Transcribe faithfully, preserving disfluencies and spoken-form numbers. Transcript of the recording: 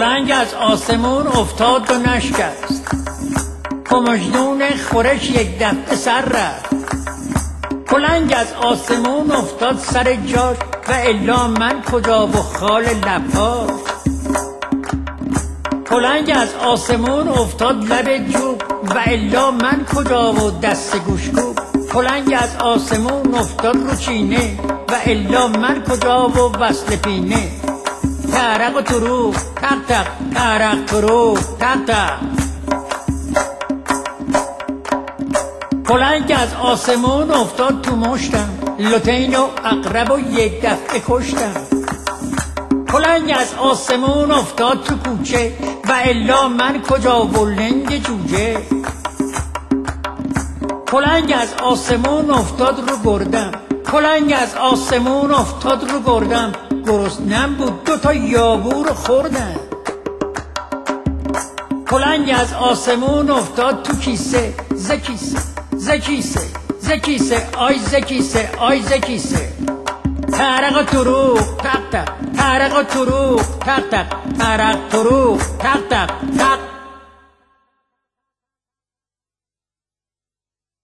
پلنگ از آسمون افتاد و نشکست، کمجنون خورش یک دفعه سر رفت. پلنگ از آسمون افتاد سر جاش و الا من کجا و خال لب‌هاش. پلنگ از آسمون افتاد لب جوب و الا من کجا و دست گوشکوب. پلنگ از آسمون افتاد رو چینه و الا من کجا و وصل پینه. ترق و تروق تق تق ترق تروق تق تق. پلنگ از آسمون افتاد تو مشتم، لوتین و عقرب و یک دفعه کشتم. پلنگ از آسمون افتاد تو کوچه و الا من کجا و لنگ جوجه. پلنگ از آسمون افتاد رو گردم، پلنگ از آسمون افتاد رو گردم. گرسنم بود دو تا یابو رو خوردم. پلنگ از آسمون افتاد تو کیسه، ز کیسه ز کیسه ز کیسه آی ز کیسه آی ز کیسه. ترق و تروق تق تق ترق و تروق تق تق ترق تروق تق تق تق.